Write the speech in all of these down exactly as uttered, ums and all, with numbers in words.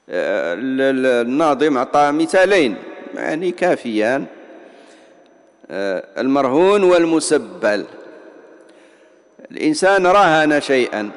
الناظم أعطى مثالين يعني كافيان: المرهون والمسبل. الإنسان رهن شيئا،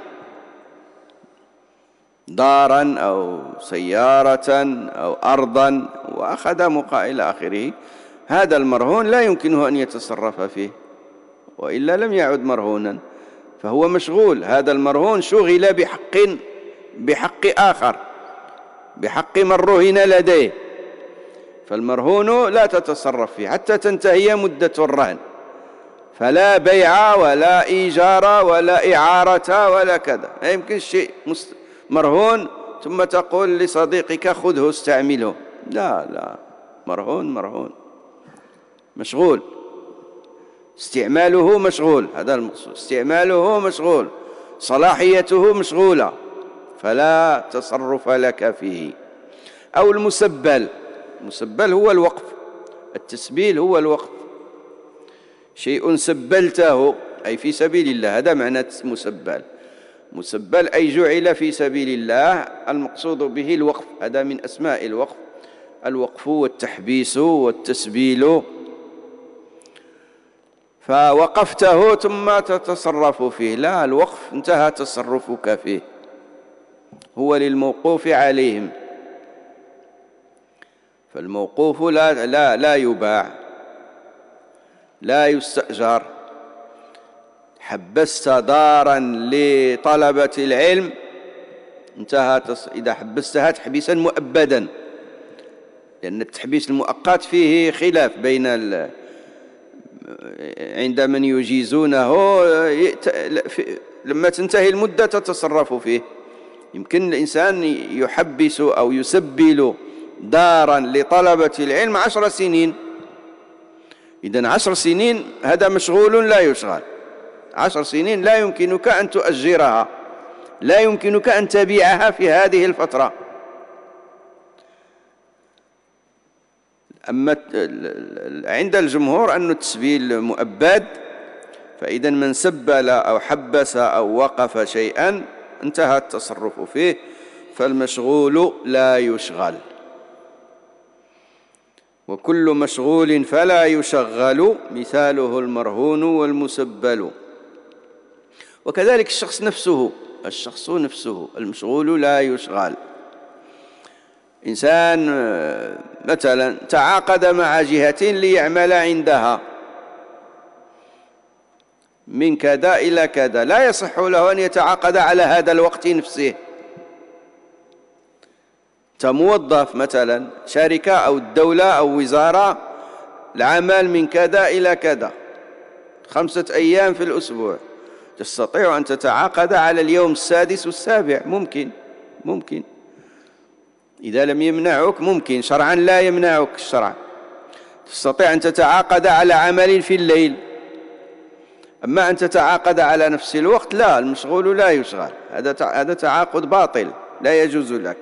دارا أو سيارة أو أرضا، وأخذ مقابل إلى آخره. هذا المرهون لا يمكنه أن يتصرف فيه، وإلا لم يعد مرهونا، فهو مشغول. هذا المرهون شغل بحق بحق آخر، بحق من رهن لديه، فالمرهون لا تتصرف فيه حتى تنتهي مدة الرهن، فلا بيع ولا إيجار ولا إعارة ولا كذا. لا يمكن شيء مرهون ثم تقول لصديقك خذه استعمله، لا لا، مرهون مرهون مشغول، استعماله مشغول، هذا المقصود، استعماله مشغول، صلاحيته مشغولة، فلا تصرف لك فيه. أو المسبل، المسبل هو الوقف، التسبيل هو الوقف، شيء سبلته أي في سبيل الله، هذا معنى مسبل. مسبل أي جعل في سبيل الله، المقصود به الوقف، هذا من أسماء الوقف، الوقف والتحبيس والتسبيل. فوقفته ثم تتصرف فيه، لا، الوقف انتهى تصرفك فيه، هو للموقوف عليهم، فالموقوف لا لا لا يباع، لا يستأجر. حبست دارا لطلبة العلم انتهى تص... إذا حبستها تحبيسا مؤبدا، لأن التحبيس المؤقت فيه خلاف بين ال... عند من يجيزونه، يت... لما تنتهي المدة تتصرف فيه. يمكن الإنسان يحبس أو يسبل دارا لطلبة العلم عشر سنين، إذن عشر سنين هذا مشغول لا يشغل، عشر سنين لا يمكنك أن تؤجرها، لا يمكنك أن تبيعها في هذه الفترة. أما عند الجمهور أن التسبيل مؤبد، فإذا من سبل أو حبس أو وقف شيئا انتهى التصرف فيه، فالمشغول لا يشغل. وكل مشغول فلا يشغل مثاله المرهون والمسبل. وكذلك الشخص نفسه، الشخص نفسه المشغول لا يشغل. إنسان مثلا تعاقد مع جهة ليعمل عندها من كذا إلى كذا، لا يصح له أن يتعاقد على هذا الوقت نفسه. كموظف مثلا شركة أو الدولة أو وزارة، العمل من كذا إلى كذا خمسة أيام في الأسبوع، تستطيع أن تتعاقد على اليوم السادس والسابع، ممكن ممكن إذا لم يمنعك، ممكن شرعا لا يمنعك الشرع، تستطيع أن تتعاقد على عمل في الليل. أما أن تتعاقد على نفس الوقت لا، المشغول لا يشغل، هذا هذا تعاقد باطل لا يجوز لك.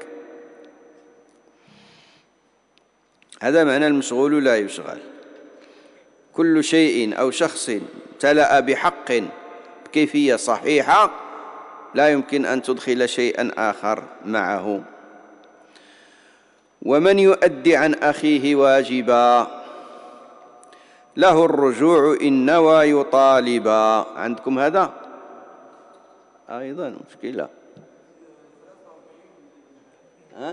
هذا معنى المشغول لا يشغل. كل شيء أو شخص امتلأ بحق بكيفية صحيحة لا يمكن أن تدخل شيئا آخر معه. ومن يؤدي عن أخيه واجبا له الرجوع إن نوى يطالبا. عندكم هذا أيضا مشكلة، ها؟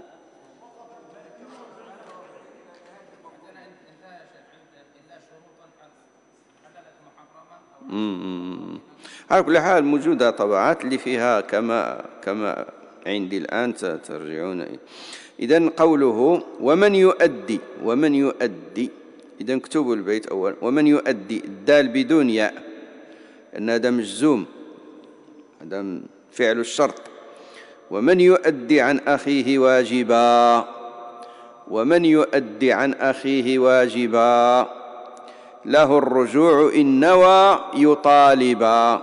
على كل حال موجودة طبعات اللي فيها كما كما عندي الآن ترجعون. إذن قوله ومن يؤدي، ومن يؤدي، إذن اكتبوا البيت أول، ومن يؤدي، الدال بدون ياء لأن هذا مجزوم، هذا فعل الشرط. ومن يؤدي عن أخيه واجبا، ومن يؤدي عن أخيه واجبا له الرجوع إن نوى يطالبا.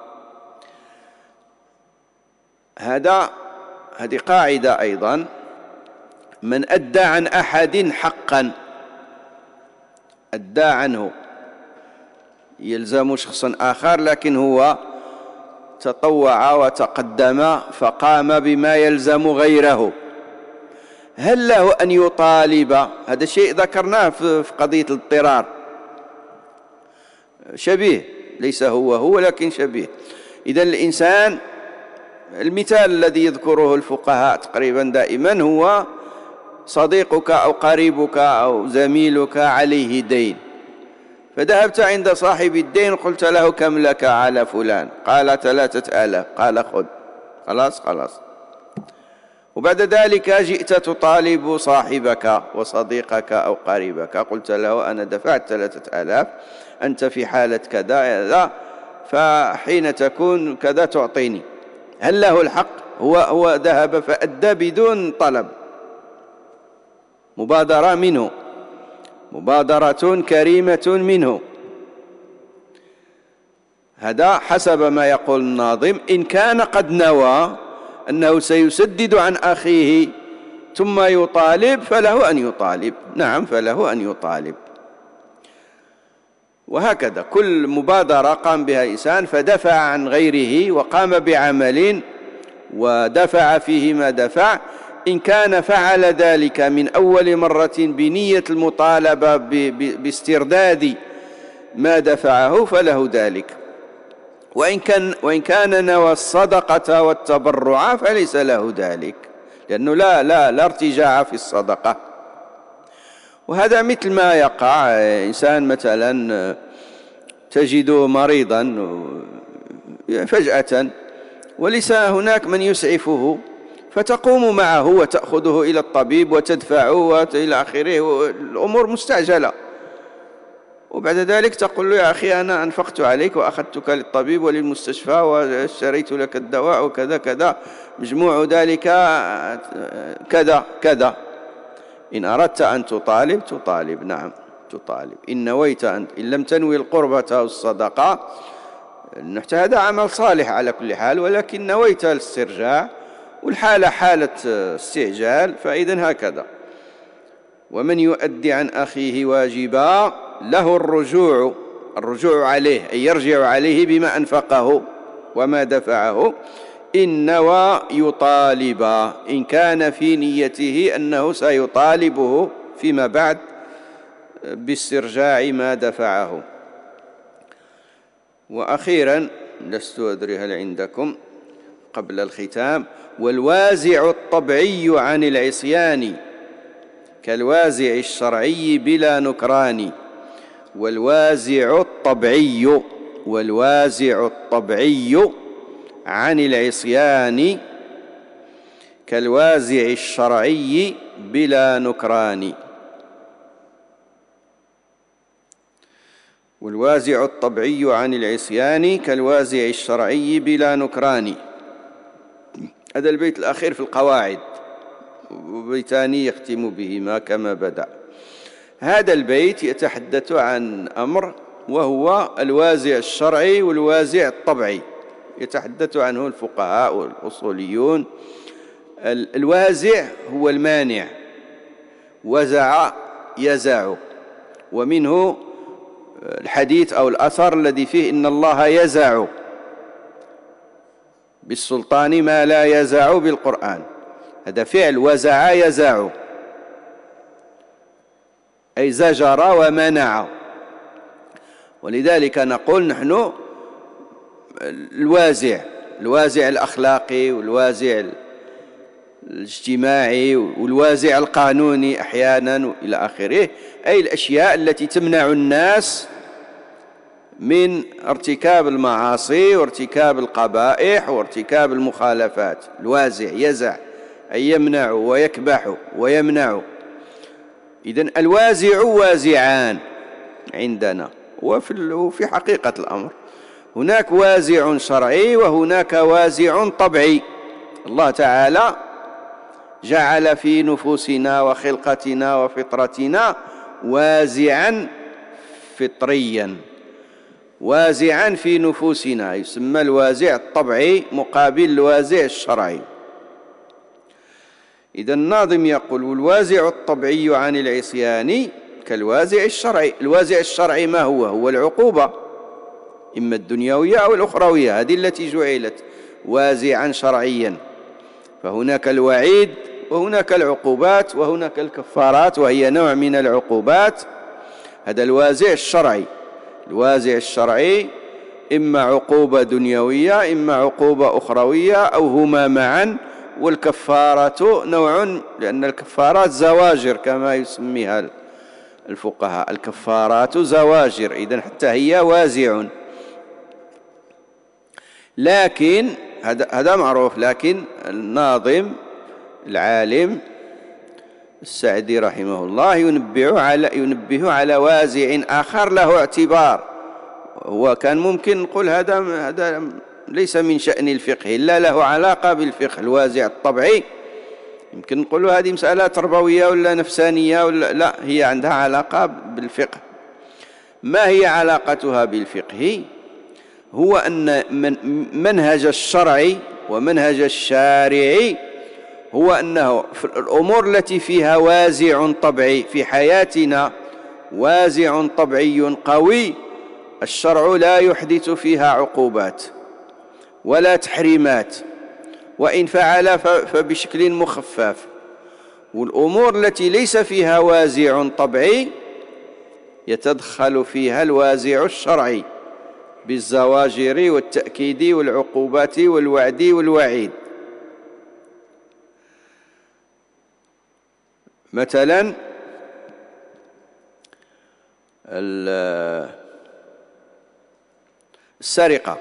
هذا هذه قاعدة أيضا، من أدى عن أحد حقا، أدى عنه، يلزم شخصا آخر لكن هو تطوع وتقدم فقام بما يلزم غيره، هل له أن يطالب؟ هذا شيء ذكرناه في قضية الاضطرار، شبيه، ليس هو هو لكن شبيه. إذن الإنسان، المثال الذي يذكره الفقهاء تقريبا دائما هو صديقك أو قريبك أو زميلك عليه دين، فذهبت عند صاحب الدين قلت له كم لك على فلان؟ قال ثلاثة آلاف. قال خذ. خلاص خلاص. وبعد ذلك جئت تطالب صاحبك وصديقك أو قريبك، قلت له أنا دفعت ثلاثة آلاف، أنت في حالة كذا، فحين تكون كذا تعطيني. هل له الحق؟ هو هو ذهب فأدى بدون طلب، مبادرة منه، مبادرة كريمة منه. هذا حسب ما يقول الناظم. إن كان قد نوى أنه سيسدد عن أخيه ثم يطالب فله أن يطالب، نعم فله أن يطالب. وهكذا كل مبادرة قام بها إنسان فدفع عن غيره وقام بعمل ودفع فيه ما دفع، إن كان فعل ذلك من أول مرة بنية المطالبة باسترداد ما دفعه فله ذلك، وإن كان, وإن كان نوى الصدقة والتبرع فليس له ذلك، لأنه لا, لا, لا ارتجاع في الصدقة. وهذا مثل ما يقع إنسان مثلا تجده مريضا فجأة وليس هناك من يسعفه، فتقوم معه وتأخذه إلى الطبيب وتدفعه إلى آخره، الأمور مستعجلة، وبعد ذلك تقول له يا أخي أنا أنفقت عليك وأخذتك للطبيب وللمستشفى واشتريت لك الدواء وكذا كذا، مجموع ذلك كذا كذا. إن أردت أن تطالب تطالب، نعم تطالب. إن نويت أن إن لم تنوي القربة أو الصدقة، هذا عمل صالح على كل حال، ولكن نويت الاسترجاع والحالة حالة استعجال، فإذن هكذا. ومن يؤدي عن أخيه واجبا له الرجوع، الرجوع عليه أي يرجع عليه بما أنفقه وما دفعه، إن نوى يطالبا، إن كان في نيته أنه سيطالبه فيما بعد باسترجاع ما دفعه. وأخيرا لست أدري هل عندكم قبل الختام، والوازع الطبعي عن العصيان كالوازع الشرعي بلا نكران. والوازع الطبعي، والوازع الطبعي عن العصيان كالوازع الشرعي بلا نكران. والوازع الطبعي عن العصيان كالوازع الشرعي بلا نكران. هذا البيت الأخير في القواعد، وبيتان يختم بهما كما بدأ. هذا البيت يتحدث عن أمر وهو الوازع الشرعي والوازع الطبعي، يتحدث عنه الفقهاء والأصوليون. الوازع هو المانع، وزع يزع، ومنه الحديث أو الأثر الذي فيه إن الله يزع بالسلطان ما لا يزع بالقرآن. هذا فعل وزع يزع، أي زجر ومنع. ولذلك نقول نحن الوازع، الوازع الأخلاقي والوازع الاجتماعي والوازع القانوني أحيانا إلى آخره، أي الأشياء التي تمنع الناس من ارتكاب المعاصي وارتكاب القبائح وارتكاب المخالفات. الوازع يزع أي يمنع ويكبح ويمنع. إذن الوازع وازعان عندنا، وفي حقيقة الأمر هناك وازع شرعي وهناك وازع طبعي. الله تعالى جعل في نفوسنا وخلقتنا وفطرتنا وازعا فطريا، وازعا في نفوسنا يسمى الوازع الطبعي مقابل الوازع الشرعي. إذا الناظم يقول والوازع الطبعي عن العصيان كالوازع الشرعي. الوازع الشرعي ما هو؟ هو العقوبة، إما الدنيوية أو الأخروية، هذه التي جعلت وازعا شرعيا. فهناك الوعيد وهناك العقوبات وهناك الكفارات، وهي نوع من العقوبات. هذا الوازع الشرعي. الوازع الشرعي إما عقوبة دنيوية إما عقوبة أخروية أو هما معا، والكفارة نوع، لأن الكفارات زواجر كما يسميها الفقهاء، الكفارات زواجر، إذن حتى هي وازع. لكن هذا معروف، لكن الناظم العالم السعدي رحمه الله ينبه على ينبه على وازع آخر له اعتبار. هو كان ممكن نقول هذا هذا ليس من شأن الفقه، إلا له علاقة بالفقه. الوازع الطبعي يمكن نقول هذه مسألة تربوية ولا نفسانية ولا لا، هي عندها علاقة بالفقه. ما هي علاقتها بالفقه؟ هو أن من منهج الشرع ومنهج الشارع هو أنه في الأمور التي فيها وازع طبعي في حياتنا، وازع طبعي قوي، الشرع لا يحدث فيها عقوبات ولا تحريمات، وإن فعل فبشكل مخفف. والأمور التي ليس فيها وازع طبعي يتدخل فيها الوازع الشرعي بالزواجر والتأكيد والعقوبات والوعد والوعيد. مثلا السرقة،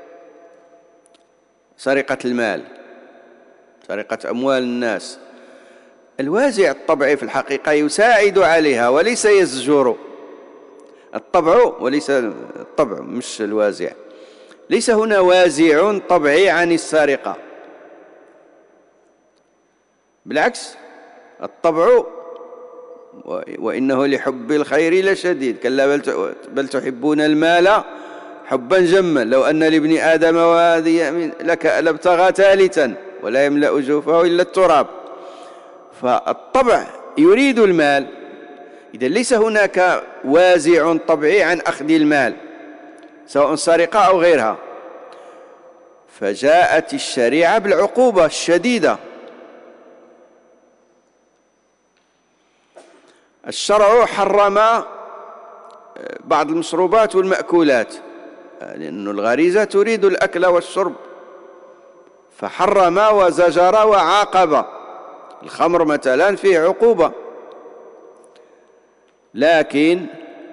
سرقة المال، سرقة أموال الناس، الوازع الطبعي في الحقيقة يساعد عليها وليس يزجر. الطبع وليس الطبع مش الوازع، ليس هنا وازع طبعي عن السرقة، بالعكس الطبع وإنه لحب الخير لشديد، كلا بل تحبون المال حبا جما لو أن لابن آدم وادي لك لابتغى ثالثا ولا يملأ جوفه إلا التراب. فالطبع يريد المال، إذا ليس هناك وازع طبعي عن أخذ المال سواء سرقة أو غيرها. فجاءت الشريعة بالعقوبة الشديدة. الشرع حرم بعض المشروبات والمأكولات لأن الغريزة تريد الأكل والشرب، فحرم وزجر وعاقب. الخمر مثلا فيه عقوبة، لكن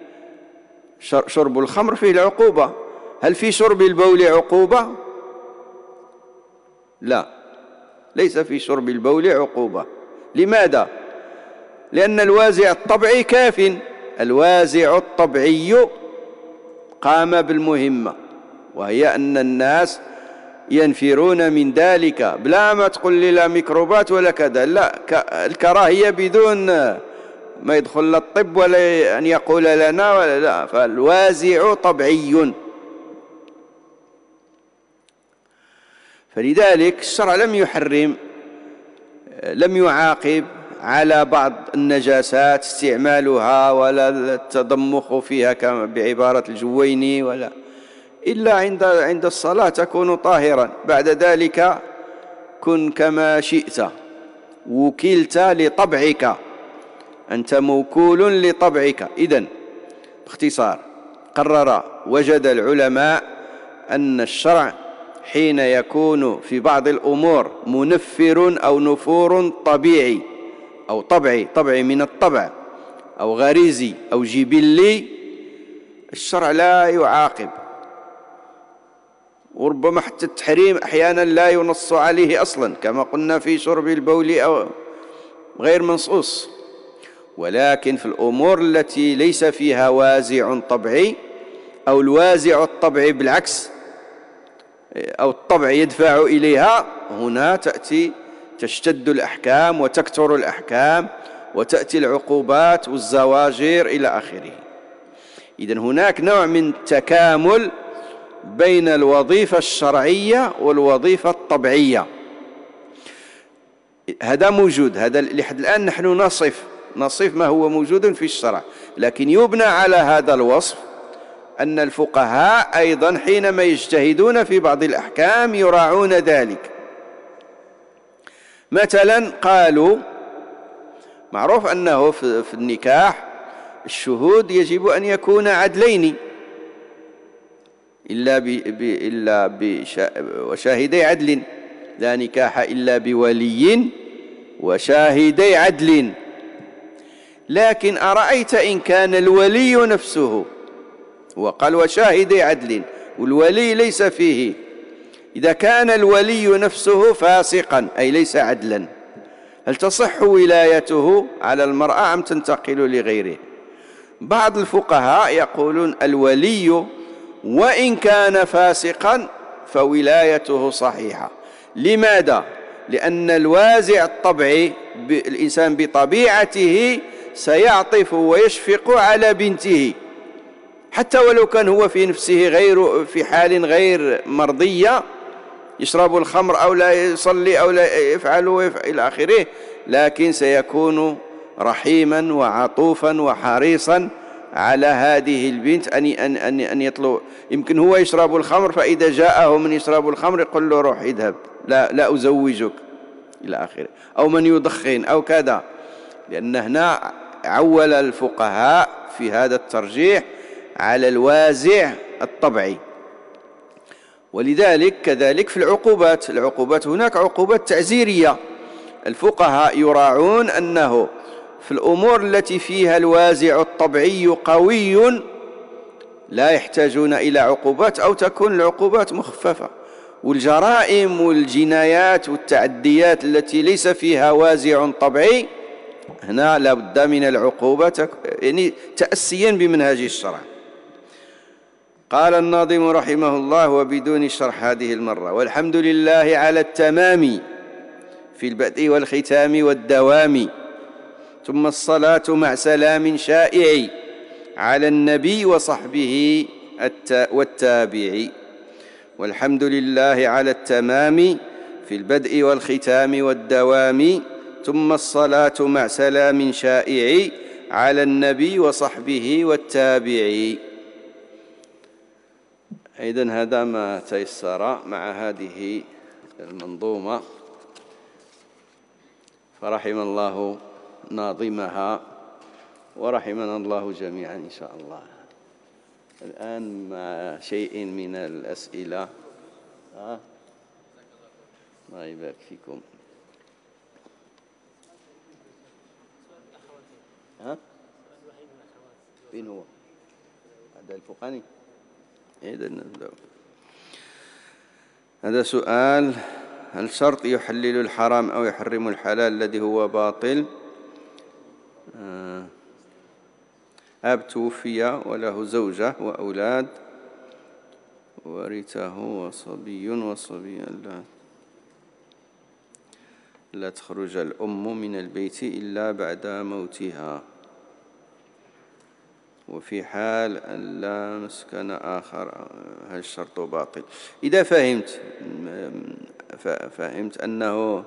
شرب الخمر فيه العقوبة. هل في شرب البول عقوبة؟ لا، ليس في شرب البول عقوبة. لماذا؟ لأن الوازع الطبعي كاف. الوازع الطبعي قام بالمهمة، وهي أن الناس ينفرون من ذلك بلا ما تقول لي لا ميكروبات ولا كذا، لا، الكراهية بدون ما يدخل الطب ولا أن يقول لنا ولا لا. فالوازع طبعي. فلذلك الشرع لم يحرم، لم يعاقب على بعض النجاسات استعمالها ولا التضمخ فيها كما بعبارة الجويني، ولا إلا عند عند الصلاة تكون طاهرا، بعد ذلك كن كما شئت، وكلت لطبعك، أنت موكول لطبعك. إذن باختصار قرر وجد العلماء أن الشرع حين يكون في بعض الأمور منفر أو نفور طبيعي أو طبعي، طبعي من الطبع أو غريزي أو جبلي، الشرع لا يعاقب، وربما حتى التحريم أحيانا لا ينص عليه أصلا كما قلنا في شرب البول أو غير منصوص. ولكن في الأمور التي ليس فيها وازع طبعي أو الوازع الطبعي بالعكس أو الطبع يدفع إليها، هنا تأتي تشتد الأحكام وتكثر الأحكام وتأتي العقوبات والزواجر إلى آخره. إذن هناك نوع من تكامل بين الوظيفة الشرعية والوظيفة الطبيعية، هذا موجود. هذا لحد الآن نحن نصف نصف ما هو موجود في الشرع، لكن يبنى على هذا الوصف أن الفقهاء أيضا حينما يجتهدون في بعض الأحكام يراعون ذلك. مثلا قالوا معروف أنه في النكاح الشهود يجب أن يكون عدلين إلا ب إلا وشاهدي عدل، لا نكاح إلا بولي وشاهدي عدل. لكن أرأيت إن كان الولي نفسه، وقال وشاهدي عدل والولي ليس فيه، إذا كان الولي نفسه فاسقا أي ليس عدلا، هل تصح ولايته على المرأة أم تنتقل لغيره؟ بعض الفقهاء يقولون الولي وإن كان فاسقا فولايته صحيحة. لماذا؟ لأن الوازع الطبعي الإنسان بطبيعته سيعطف ويشفق على بنته، حتى ولو كان هو في نفسه غير في حال غير مرضية، يشرب الخمر أو لا يصلي أو لا يفعل ويفعل إلى آخره، لكن سيكون رحيما وعطوفا وحريصا على هذه البنت أن أن أن يطلب. يمكن هو يشرب الخمر، فإذا جاءه من يشرب الخمر يقول له روح اذهب، لا لا أزوجك إلى آخره، أو من يدخن أو كذا، لأن هنا عول الفقهاء في هذا الترجيح على الوازع الطبعي. ولذلك كذلك في العقوبات، العقوبات هناك عقوبات تعزيرية، الفقهاء يراعون أنه في الأمور التي فيها الوازع الطبعي قوي لا يحتاجون إلى عقوبات، أو تكون العقوبات مخففة. والجرائم والجنايات والتعديات التي ليس فيها وازع طبعي هنا لا بد من العقوبة، يعني تأسيا بمنهج الشرع. قال الناظم رحمه الله وبدون شرح هذه المرة: والحمد لله على التمام في البدء والختام والدوام، ثم الصلاة مع سلام شائع على النبي وصحبه والتابع. والحمد لله على التمام في البدء والختام والدوام، ثم الصلاة مع سلام شائع على النبي وصحبه والتابع. إذن هذا ما تيسر مع هذه المنظومة، فرحم الله ناظمها ورحمنا الله جميعا إن شاء الله. الآن مع شيء من الأسئلة. ها الله يبارك فيكم. ها فين هو هذا الفوقاني؟ إذا نبدأ. هذا سؤال: هل شرط يحلل الحرام أو يحرم الحلال الذي هو باطل؟ أب توفي وله زوجة وأولاد ورثه وصبي وصبي لا لا تخرج الأم من البيت إلا بعد موتها، وفي حال أن لا مسكن آخر هل الشرط باطل؟ إذا فهمت فهمت أنه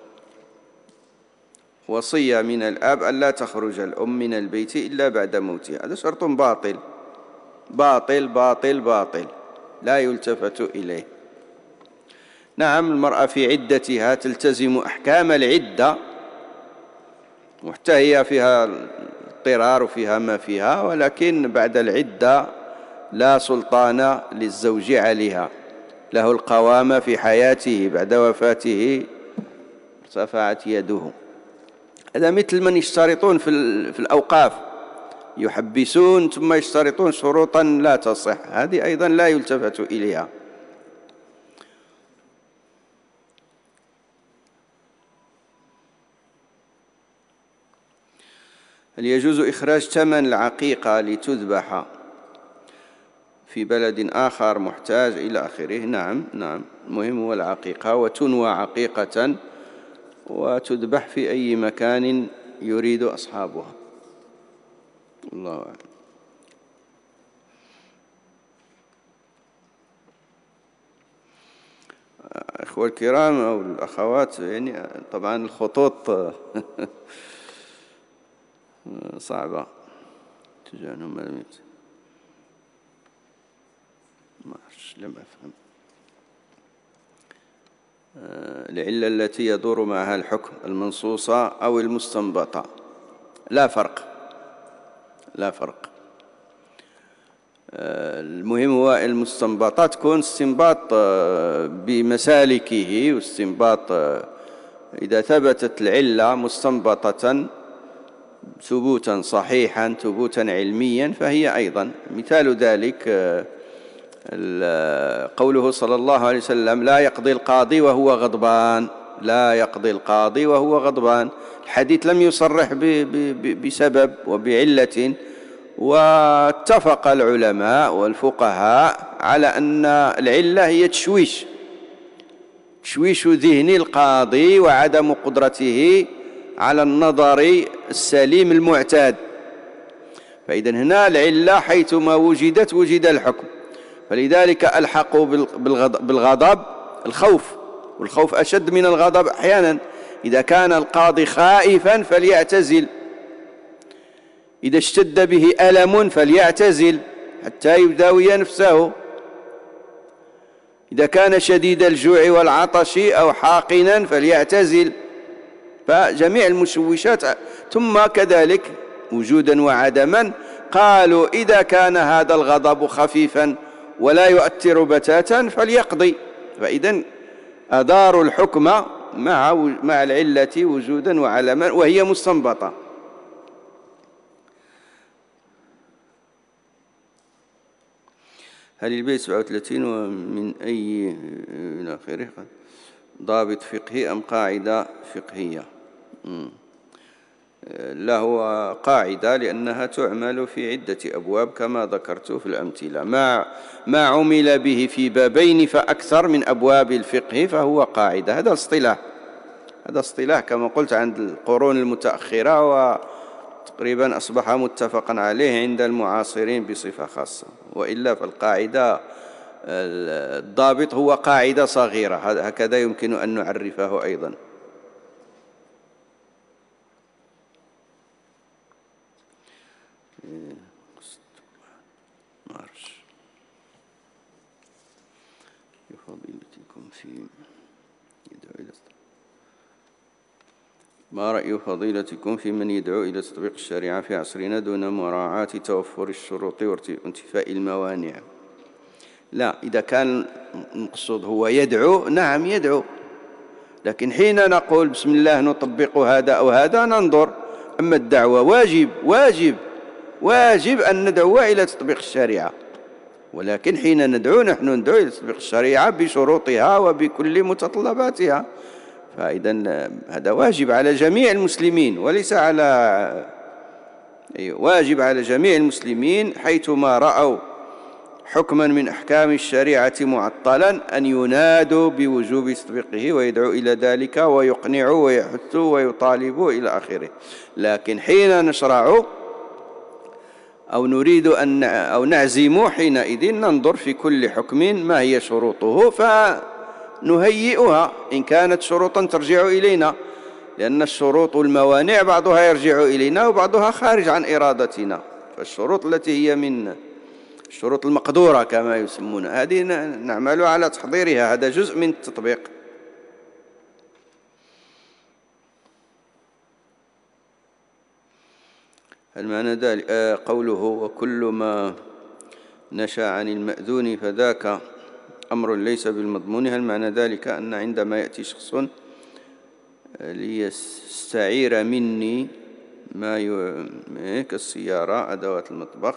وصية من الأب أن لا تخرج الأم من البيت إلا بعد موتها، هذا شرط باطل باطل باطل باطل لا يلتفت إليه. نعم، المرأة في عدتها تلتزم أحكام العدة، وحتى هي فيها اضطرار وفيها ما فيها، ولكن بعد العدة لا سلطان للزوج عليها، له القوامة في حياته، بعد وفاته ارتفعت يده. هذا مثل من يشترطون في الأوقاف، يحبسون ثم يشترطون شروطا لا تصح، هذه أيضا لا يلتفت إليها. هل يجوز إخراج ثمن العقيقة لتذبح في بلد آخر محتاج إلى آخره؟ نعم نعم، المهم هو العقيقة، وتنوى عقيقة وتذبح في أي مكان يريد أصحابها. الله أعلم. أخوة الكرام أو الأخوات، يعني طبعا الخطوط صعبة تجاههم، ما أعرفش، لم أفهم. العلة التي يدور معها الحكم، المنصوصة أو المستنبطة، لا فرق، لا فرق. المهم هو المستنبطة تكون استنباط بمسالكه، واستنباط إذا ثبتت العلة مستنبطة ثبوتا صحيحا ثبوتا علميا فهي أيضا. مثال ذلك قوله صلى الله عليه وسلم: لا يقضي القاضي وهو غضبان، لا يقضي القاضي وهو غضبان. الحديث لم يصرح بسبب وبعلة، واتفق العلماء والفقهاء على أن العلة هي تشويش تشويش ذهن القاضي وعدم قدرته على النظر السليم المعتاد. فإذا هنا العلة حيثما وجدت وجد الحكم، فلذلك ألحقوا بالغضب الخوف، والخوف أشد من الغضب أحيانا. إذا كان القاضي خائفا فليعتزل، إذا اشتد به ألم فليعتزل حتى يداوي نفسه، إذا كان شديد الجوع والعطش أو حاقنا فليعتزل. فجميع المشوشات. ثم كذلك وجودا وعدما قالوا إذا كان هذا الغضب خفيفا ولا يؤثر بتاتا فليقضي. فإذا أداروا الحكم مع مع العلة وجودا وعدما وهي مستنبطة. هل البيت سبعة وثلاثين ومن أي إلى آخره ضابط فقهي أم قاعدة فقهية؟ لا، هو قاعدة لأنها تعمل في عدة أبواب كما ذكرت في الأمثلة. ما ما عمل به في بابين فأكثر من أبواب الفقه فهو قاعدة. هذا اصطلاح هذا اصطلاح كما قلت عند القرون المتأخرة، وتقريبا أصبح متفقا عليه عند المعاصرين بصفة خاصة. وإلا فالقاعدة الضابط هو قاعدة صغيرة، هكذا يمكن أن نعرفه أيضا. ما رأي فضيلتكم في من يدعو إلى تطبيق الشريعة في عصرنا دون مراعاة توفر الشروط وانتفاء الموانع؟ لا، إذا كان المقصود هو يدعو، نعم يدعو، لكن حين نقول بسم الله نطبق هذا أو هذا ننظر. أما الدعوة واجب واجب واجب أن ندعو إلى تطبيق الشريعة، ولكن حين ندعو نحن ندعو إلى تطبيق الشريعة بشروطها وبكل متطلباتها. فإذا هذا واجب على جميع المسلمين وليس على أيوه واجب على جميع المسلمين حيثما رأوا حكما من أحكام الشريعة معطلا أن ينادوا بوجوب تطبيقه ويدعوا إلى ذلك ويقنعوا ويحثوا ويطالبوا إلى آخره. لكن حين نشرع أو نريد أن أو نعزم حينئذ ننظر في كل حكم ما هي شروطه فنهيئها إن كانت شروطا ترجع إلينا، لأن الشروط والموانع بعضها يرجع إلينا وبعضها خارج عن إرادتنا. فالشروط التي هي من الشروط المقدورة كما يسمون هذه نعمل على تحضيرها، هذا جزء من التطبيق. هل معنى ذلك قوله وكل ما نشأ عن المأذون فذاك أمر ليس بالمضمون؟ هل معنى ذلك أن عندما يأتي شخص ليستعير مني ما ي... كالسيارة أدوات المطبخ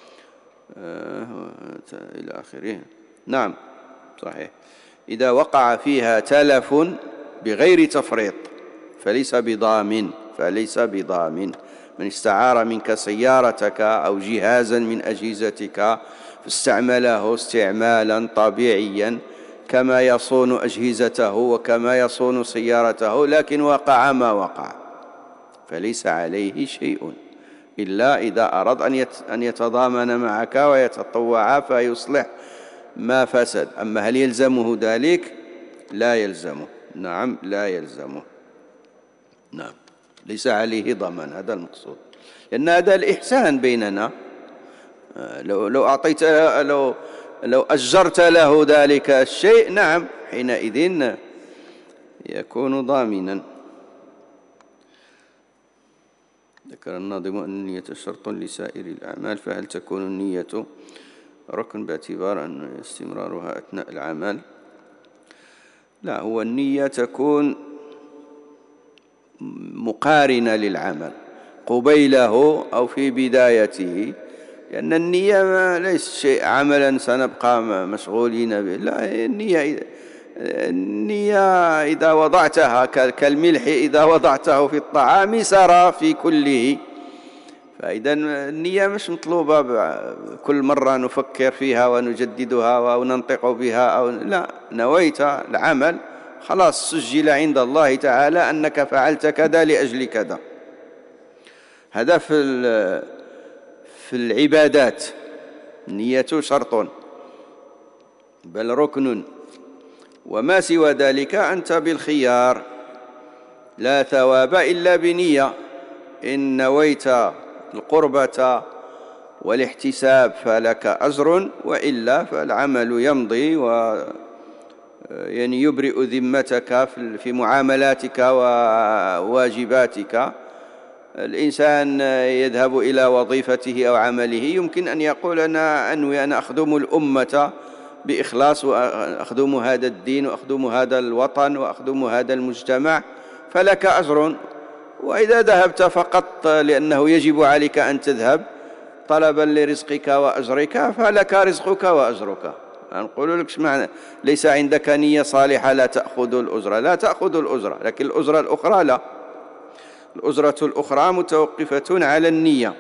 إلى آخره؟ نعم صحيح، إذا وقع فيها تلف بغير تفريط فليس بضامن فليس بضامن. من استعار منك سيارتك أو جهازا من أجهزتك فاستعمله استعمالا طبيعيا كما يصون أجهزته وكما يصون سيارته، لكن وقع ما وقع فليس عليه شيء إلا إذا أراد أن يتضامن معك ويتطوع فيصلح ما فسد. أما هل يلزمه ذلك؟ لا يلزمه. نعم لا يلزمه. نعم ليس عليه ضمان، هذا المقصود، لأن هذا الإحسان بيننا. لو لو أعطيت لو لو أجرت له ذلك الشيء نعم حينئذ يكون ضامنا. ذكر الناظم أن النية شرط لسائر الأعمال، فهل تكون النية ركن باعتبار أن استمرارها أثناء العمل؟ لا، هو النية تكون مقارنة للعمل قبيله أو في بدايته، لأن النية ما ليس شيء عملا سنبقى مشغولين به. لا، النية النية إذا وضعتها كالملح إذا وضعته في الطعام سرى في كله. فإذا النية مش مطلوبة كل مرة نفكر فيها ونجددها وننطق بها أو لا، نويت العمل خلاص سجل عند الله تعالى أنك فعلت كذا لأجل كذا. هذا في في العبادات النية شرط بل ركن، وما سوى ذلك أنت بالخيار، لا ثواب إلا بنية. إن نويت القربة والاحتساب فلك أجر، وإلا فالعمل يمضي و يعني يبرئ ذمتك في معاملاتك وواجباتك. الإنسان يذهب إلى وظيفته أو عمله يمكن أن يقول أنا أنوي أن أخدم الأمة بإخلاص وأخدم هذا الدين وأخدم هذا الوطن وأخدم هذا المجتمع، فلك أجر. وإذا ذهبت فقط لأنه يجب عليك أن تذهب طلبا لرزقك وأجرك فلك رزقك وأجرك. نقول لك معنى ليس عندك نية صالحة لا تأخذ الأجرة، لا تأخذ الأجرة، لكن الأجرة الأخرى لا، الأجرة الأخرى متوقفة على النية.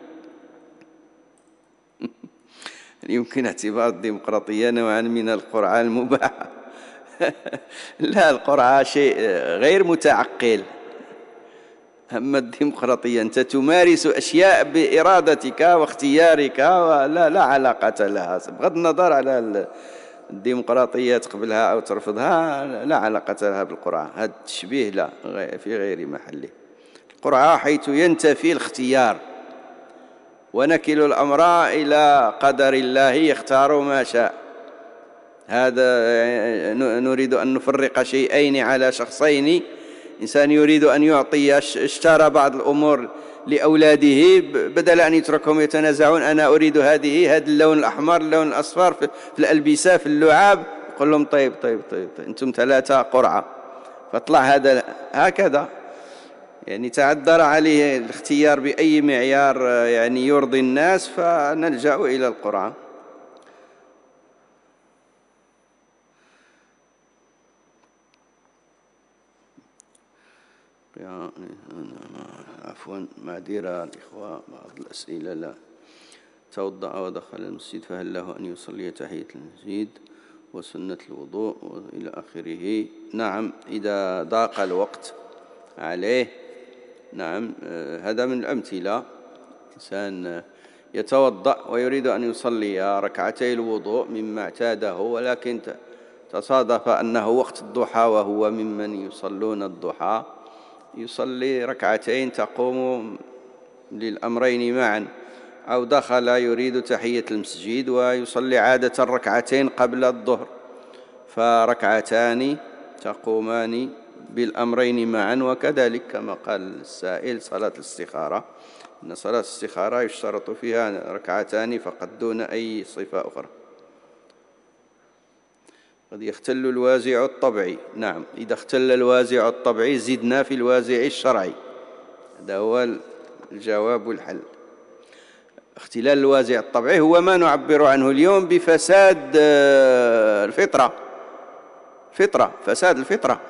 يمكن اعتبار الديمقراطية نوعا من القرعة المباحة. لا، القرعة شيء غير متعقل. أما الديمقراطية أنت تمارس أشياء بإرادتك واختيارك ولا لا علاقة لها، بغض النظر على الديمقراطية تقبلها أو ترفضها، لا علاقة لها بالقرعة. هذا التشبيه لا، في غير محله. القرعة حيث ينتفي الاختيار، ونكل الأمر إلى قدر الله يختار ما شاء. هذا نريد أن نفرق شيئين على شخصين. إنسان يريد أن يعطي، اشترى بعض الأمور لأولاده بدل أن يتركهم يتنازعون، أنا أريد هذه، هذا اللون الأحمر، اللون الأصفر في الألبسة في اللعاب، يقول لهم طيب طيب طيب, طيب. أنتم ثلاثة قرعة، فاطلع هذا هكذا. يعني تعذر عليه الاختيار بأي معيار يعني يرضي الناس، فنلجأ إلى القرعة. عفوا معذرة الإخوة، بعض الأسئلة لا. توضأ ودخل المسجد فهل له أن يصلي تحية المسجد وسنة الوضوء وإلى آخره؟ نعم، إذا ضاق الوقت عليه. نعم، هذا من الأمثلة. إنسان يتوضأ ويريد أن يصلي ركعتي الوضوء مما اعتاده، ولكن تصادف أنه وقت الضحى وهو ممن يصلون الضحى، يصلي ركعتين تقوم للأمرين معا. أو دخل يريد تحية المسجد ويصلي عادة ركعتين قبل الظهر، فركعتان تقومان بالأمرين معا. وكذلك كما قال السائل صلاة الاستخارة، إن صلاة الاستخارة يشترط فيها ركعتان فقط دون أي صفة أخرى. قد يختل الوازع الطبعي. نعم، إذا اختل الوازع الطبعي زدنا في الوازع الشرعي. هذا هو الجواب الحل. اختلال الوازع الطبعي هو ما نعبر عنه اليوم بفساد الفطرة، فطرة فساد الفطرة.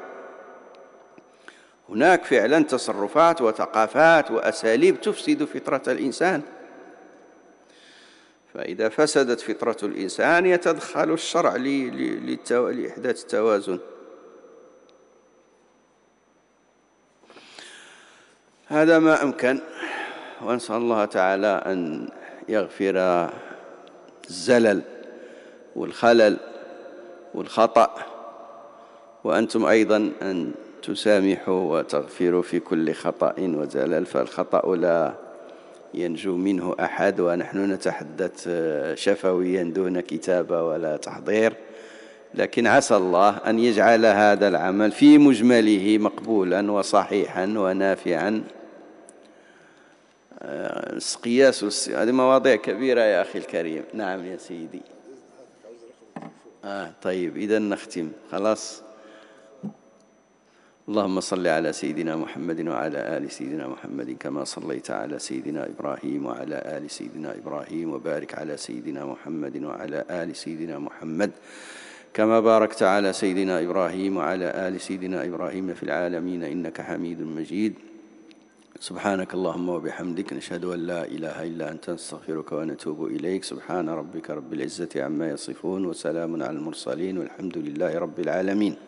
هناك فعلا تصرفات وثقافات وأساليب تفسد فطرة الإنسان، فإذا فسدت فطرة الإنسان يتدخل الشرع لإحداث التوازن. هذا ما أمكن، وأنسأل الله تعالى أن يغفر الزلل والخلل والخطأ، وأنتم أيضا أن تسامحوا وتغفروا في كل خطأ وزلل، فالخطأ لا ينجو منه أحد، ونحن نتحدث شفويا دون كتابة ولا تحضير. لكن عسى الله أن يجعل هذا العمل في مجمله مقبولا وصحيحا ونافعا. قياس هذه مواضيع كبيرة يا أخي الكريم. نعم يا سيدي. آه طيب إذا نختم خلاص. اللهم صل على سيدنا محمد وعلى آل سيدنا محمد كما صليت على سيدنا إبراهيم وعلى آل سيدنا إبراهيم، وبارك على سيدنا محمد وعلى آل سيدنا محمد كما باركت على سيدنا إبراهيم وعلى آل سيدنا إبراهيم في العالمين إنك حميد مجيد. سبحانك اللهم وبحمدك، نشهد أن لا إله إلا أنت، نستغفرك ونتوب إليك. سبحان ربك رب العزة عما يصفون، وسلام على المرسلين، والحمد لله رب العالمين.